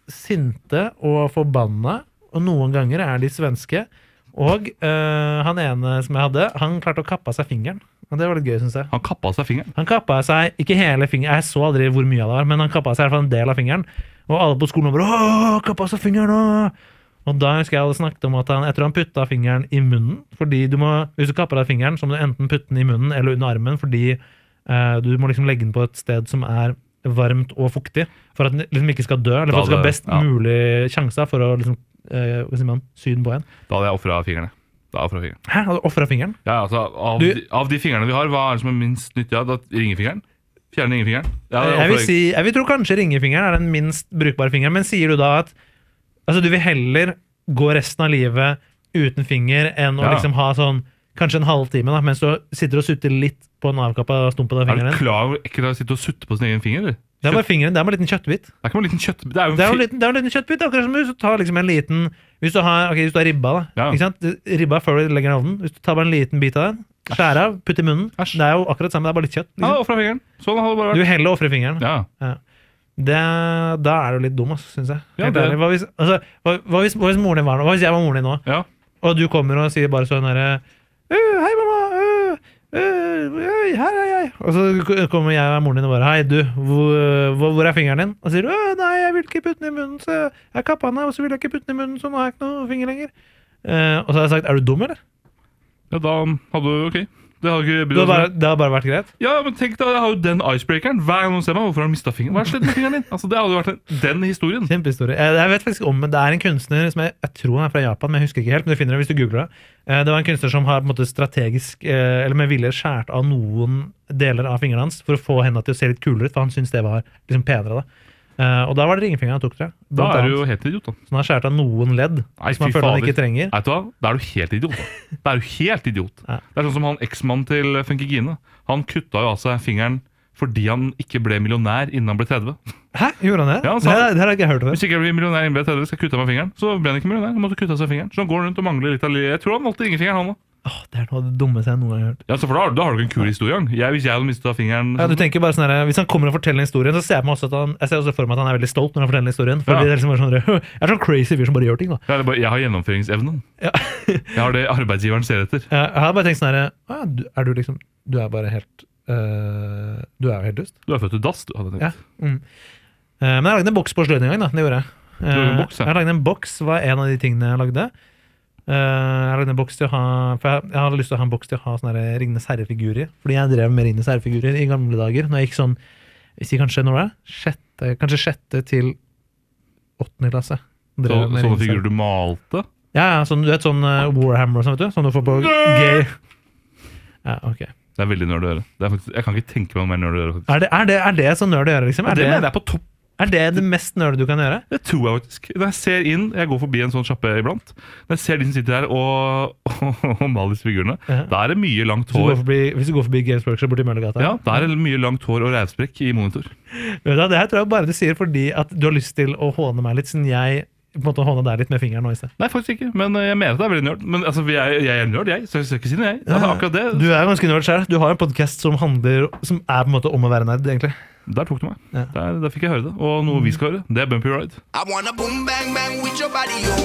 sinte og forbanna, og noen ganger er de svenske. Og eh, han ene som jeg hadde, han klarte å kappe av seg fingeren. Og det var litt gøy, synes jeg. Han kappa av seg fingeren. Han kappa av seg, ikke hele fingeren, jeg så aldri hvor mye av det var, men han kappa av seg i hvert fall en del av fingeren. Og alle på skolen bare, åh, kappa av seg fingeren, åh! Og da husker jeg alle snakket om at han, jeg tror han putta fingeren i munnen, fordi du må, hvis du kapper av fingeren, så må du enten putte den i munnen eller under armen, fordi eh, du må liksom legge den på et sted som er varmt og fuktig, for at den liksom ikke skal dø, eller for at det skal ha best Ja. mulig sjanse for å liksom, eh, hva sier man, sy den på igjen. Da hadde jeg offret fingrene. Da hadde jeg offret fingeren. Hæ, hadde du offret fingeren? Ja, altså, av, Du- de, av de fingrene vi har, hva er det som er minst nyttig? Ja, da ringefingeren? Fjerne ringefingeren? Ja, det er Jeg vil, offret- si, jeg vil tro kanskje ringefingeren er den minst brukbare fingeren, men sier du da at altså, du vil heller gå resten av livet uten finger enn å Ja. liksom ha sånn kanskje en halvtime da, mens du sitter og sutter litt på en avkappa stumpen av Er fingeren du din. klar over hvor ekkelt det er å sitte og sutte på sin egen finger? Eller? Det er bare fingeren, det er bare en liten kjøttbit. Det er ikke bare en liten kjøtt... Det er jo en Det er jo en fi- liten, det er jo en liten kjøttbit, akkurat som hvis du tar liksom en liten Hvis du har, ok, hvis du har ribba, da. Ja. Ikke sant? Ribba før du legger den i ovnen. Hvis du tar bare en liten bit av den, skjærer av, putt i munnen. Æsj. Det er jo akkurat samme, det er bare litt kjøtt. Ja, Liksom. offret fingeren. Sånn hadde det bare Du vært. vil heller ofre fingeren. Ja. Det, da er du litt dum, syns jeg. Ja, Helt det- ærlig. Hva hvis, altså, hva, hva, hvis, hva hvis moren din var nå? Hva hvis jeg var moren din nå, Ja. og du kommer og sier bare sånn herre Hei, mamma! øh, øh, Hei, her er jeg! Og så k- kommer jeg og moren din og bare Hei, du, hvor, hvor, hvor er fingeren din? Og så sier du «Å, nei, jeg vil ikke putte den i munnen, så jeg kappa den av, og så vil jeg ikke putte den i munnen, så nå har jeg ikke noe finger lenger. Eh, og så har jeg sagt Er du dum, eller? Ja, da hadde du... Ok. Det hadde ikke Det brydd har oss bare, om. det har bare vært greit? Ja, men tenk deg, jeg har jo den icebreakeren. Hver gang noen ser meg, hvorfor har han mistet fingeren? Hva er skjedd med fingeren din? Altså, det hadde jo vært en, den historien. Kjempehistorie. Jeg, jeg vet faktisk om, men det er en kunstner som jeg, jeg tror han er fra Japan, men jeg husker ikke helt, men du finner det hvis du googler det. Eh, Det var en kunstner som har på en måte strategisk, eh, eller med vilje skjært av noen deler av fingrene hans for å få hendene til å se litt kulere ut, for han syntes det var liksom penere da. Uh, og da var det ringfingeren han tok, tror jeg. Da er du jo helt idiot, da. Så han har skjært av noen ledd Nei, som han fy føler han fader. ikke trenger. Vet du hva? Da er du helt idiot. Da. Da er du helt idiot. Ja. Det er sånn som han eksmannen til Funkygine. Han kutta jo av seg fingeren fordi han ikke ble millionær innen han ble tretti. Hæ? Gjorde han det? Ja, han sa det, det. det har jeg ikke hørt før. Hvis ikke jeg blir millionær innen jeg ble tretti, skal jeg kutte av meg fingeren. Så ble han ikke millionær. Han måtte kutte av seg fingeren. Så han går rundt og mangler litt av livet. Jeg tror han valgte ringefingeren, han da. Åh, det er noe av det dummeste jeg noen gang har hørt. Ja, så for da, da har du ikke en kul historie. Jeg, hvis jeg hadde mistet fingeren Ja, du tenker bare sånn her, hvis han kommer og forteller historien, så ser jeg, på meg også at han, jeg ser også for meg at han er veldig stolt når han forteller historien. Fordi Ja. det er liksom bare sånn, jeg er sånn crazy fyr som bare gjør ting, da. Ja, det er bare, jeg har gjennomføringsevnen. Ja. Jeg har det arbeidsgiveren ser etter. Jeg har bare tenkt sånn her, ah, du, er du liksom, du er bare helt, øh, du er jo helt dust. Du er født i dass, du hadde tenkt. Ja. Mm. Eh, men jeg lagde en boks på sløyden en gang, da. Det gjorde jeg. Du lagde en Eh, boks, ja. Jeg lagde en boks, var en av de tingene jeg lagde. Eh, jeg lagde en boks til å ha, for jeg, jeg hadde lyst til å ha en boks til å ha sånne her Ringenes herrefigurer i. Fordi jeg drev med Ringenes herrefigurer i gamle dager. Når jeg gikk sånn, hvis jeg kanskje, når det er, sjette, kanskje sjette til åttende klasse. Så, Drev med sånne Ringenes figurer du malte. Ja, ja, sånn, du vet sånn uh, Warhammer og sånn, vet du? Sånn du får på gay. Ja, ok. Det er veldig nerd å gjøre. Det er faktisk, jeg kan ikke tenke meg noe mer nerd å gjøre. faktisk. Er det, er det, er det så nerd å gjøre, liksom? Ja, Er det det, mener jeg er på topp. er det det mest nerd du kan gjøre? Det tror jeg faktisk. Når jeg ser inn, jeg går forbi en sånn sjappe iblant, når jeg ser de som sitter her og, og, og maler disse figurene, Ja. da er det mye langt Hvis du går hår. forbi, hvis du går forbi Games Workshop borti Møllergata. Ja, da er det mye langt hår og rævsprekk i monitor. Vet du hva, det her tror jeg bare du sier fordi at du har lyst til å håne meg litt, siden jeg på en måte håna deg litt med fingeren nå i sted. Nei, faktisk ikke, men jeg mener at det er veldig nerd. Men altså, jeg, jeg er nerd, jeg, så jeg skal ikke si det, jeg. Altså, akkurat det, Du er ganske nerd selv. Du har en podcast som handler Som er på en måte om å være nerd, egentlig. der tok du meg. Ja. Der, der fikk jeg høre det. Og noe vi skal høre, det er Bumpy Ride. I wanna boom bang bang with your body, yo.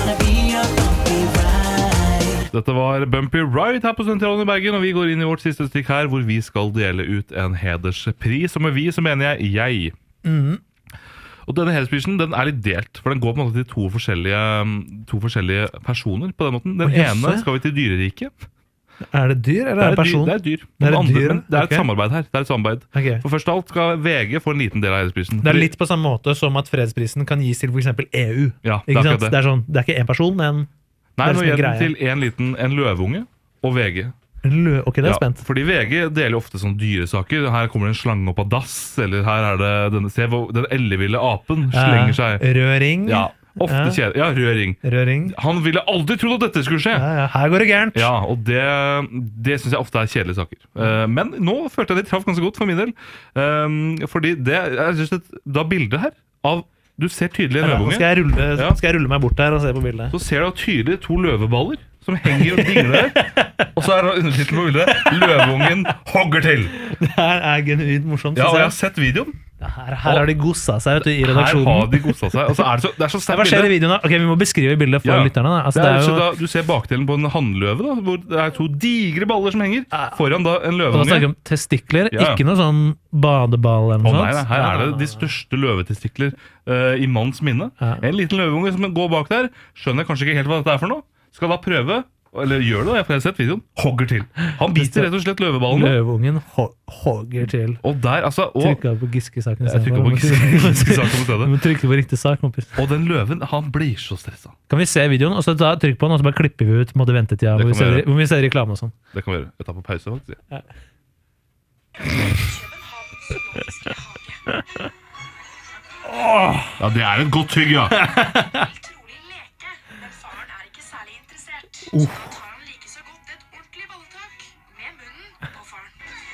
Dette var Bumpy Ride her på Sentralen i Bergen, og vi går inn i vårt siste stikk her, hvor vi skal dele ut en hederspris. Og med vi så mener jeg jeg. Mhm. Og denne hedersprisen den er litt delt, for den går på en måte til to forskjellige, to forskjellige personer på den måten. Den Å, jaså. ene skal vi til dyreriket. Er det dyr, eller er det dyr, person? det er et dyr. Det er Den et andre- dyr, men det er et ok. samarbeid her. Det er et samarbeid. Ok. For først av alt skal V G få en liten del av hedersprisen. Det er litt på samme måte som at fredsprisen kan gis til for eksempel E U. Ja, det er Ikke sant? akkurat det. Det er sånn, det er ikke en person, men Nei, det er nå som en gir den greie. til en liten en løveunge og V G. en lø... Ok, det er Ja, spent. fordi V G deler jo ofte sånne dyresaker. Her kommer det en slange opp av dass, eller her er det denne, se hvor den elleville apen slenger seg. Eh, Rød ring. Ja, ofte Ja. kjede. Ja, rød ring. Rød ring. Han ville aldri trodd at dette skulle skje. Ja, ja, her går det gærent. Ja, og det, det syns jeg ofte er kjedelige saker. Eh, men nå følte jeg det traff ganske godt for min del. Um, fordi det er just et da bildet her av Du ser tydelig en Ja, nå løveunge. skal jeg, rulle, Ja. skal jeg rulle meg bort her og se på bildet. Så ser du tydelig to løveballer som henger og dingler. Og så er det undertittelen på bildet 'Løveungen hogger til'. Det her er genuint morsomt. Ja, og jeg har synes jeg. sett videoen. Her, her har de gossa seg vet du, i Her har redaksjonen. de gossa seg. Og så er det så, det er så sterkt Hva skjer i bilde. videoen da? Ok, Vi må beskrive bildet for Ja. lytterne. Da. Altså, Det er, det er så jo, da, du ser bakdelen på en hannløve, da, hvor det er to digre baller som henger foran da en og da snakker vi løveunge. om testikler, Ja. ikke noe sånn badeball eller Å noe nei, nei, sånt. her er det de største løvetestikler eh, i manns minne. Ja. En liten løveunge som går bak der, skjønner kanskje ikke helt hva dette er for noe. Skal da prøve, eller gjør det, da, for jeg har sett videoen, hogger til. Han biter rett og slett løveballen. Løveungen ho hogger til. Og der, altså, og, Trykka på Giske-saken. jeg trykker på Giske-saken på Du stedet. må trykke på riktig sak, kompis. Og den løven, han blir så stressa. Kan vi se videoen, og så ta, trykk på den, og så bare klipper vi ut på en måte, ventetida, Det hvor vi, kan vi ser, gjøre. hvor vi ser reklame og sånn. Det kan vi gjøre. Jeg tar på pause, faktisk. Ja. Ja, det er et godt tygg, ja. Trolig leke, men faren er ikke særlig interessert. Så da tar han like så godt et ordentlig balletak med munnen på faren.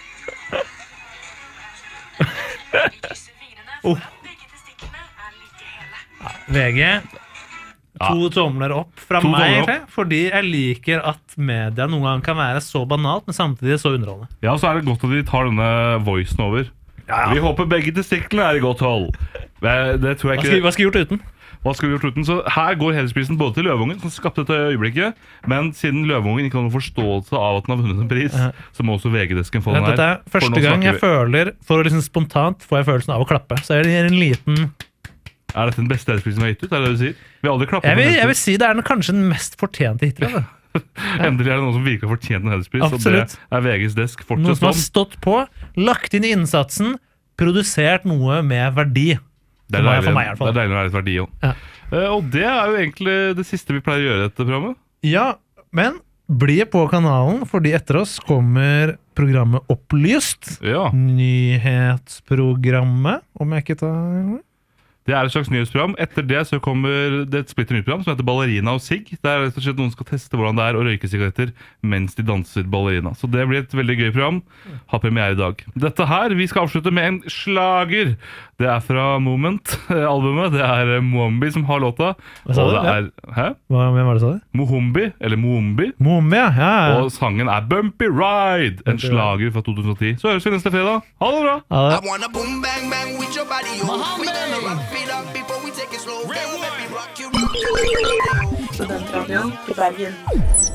Vi krysser fingrene for at begge testiklene er like hele. V G, to tomler opp fra To meg, tomler opp. egentlig, fordi jeg liker at media noen gang kan være så banalt, men samtidig så underholdende. Ja, så er det godt at de tar denne voicen over. Vi håper begge testiklene er i godt hold. Det, det tror jeg Hva skal, ikke. hva skal vi gjort uten? Hva skal vi gjort uten? Så her går hedersprisen både til løveungen, som skapte dette øyeblikket, men siden løveungen ikke har noen forståelse av at den har vunnet en pris, så må også V G-desken få den her. Dette er For nå første gang snakker jeg vi- føler, for å liksom spontant får jeg følelsen av å klappe. Så jeg gir en liten Er dette den beste hedersprisen vi har gitt ut? Er det det du sier? Vi har aldri klappet Jeg på vil, en jeg vil hederspris. si det er den, kanskje den mest fortjente hittil. da. Endelig er det noen som virkelig har fortjent en hederspris, Absolutt. og det er V Gs desk Noen fortsatt som har om. stått på, lagt inn i innsatsen, produsert noe med verdi. Det er For meg- deilig, for meg i hvert fall. det er deilig å være litt verdi også. Ja. Eh, og det er jo egentlig det siste vi pleier å gjøre i dette programmet. Ja, men bli på kanalen, fordi etter oss kommer programmet Opplyst. Ja. Nyhetsprogrammet, om jeg ikke tar Det er et slags nyhetsprogram. Etter det så kommer det et splitter nytt program som heter Ballerina og Sig. Det er rett og slett noen som skal teste hvordan det er å røyke sigaretter mens de danser ballerina. Så det blir et veldig gøy program. Har premiere i dag. Dette her, vi skal avslutte med en slager. Det er fra Moment-albumet. Det er Mohombi som har låta. Hva sa Og du? det er, hæ? Hva, hvem var det, sa du? Mohombi, eller Mohombi. Mombi, ja. ja, ja. Og sangen er Bumpy Ride, en Bumpy slager fra to tusen og ti. Så høres vi neste fredag. Ha det bra! Ha det. I wanna boom bang bang with your body, yo. We gonna rock it up before we take it slow. Girl, let me rock you, rock you. Studentradioen i Bergen.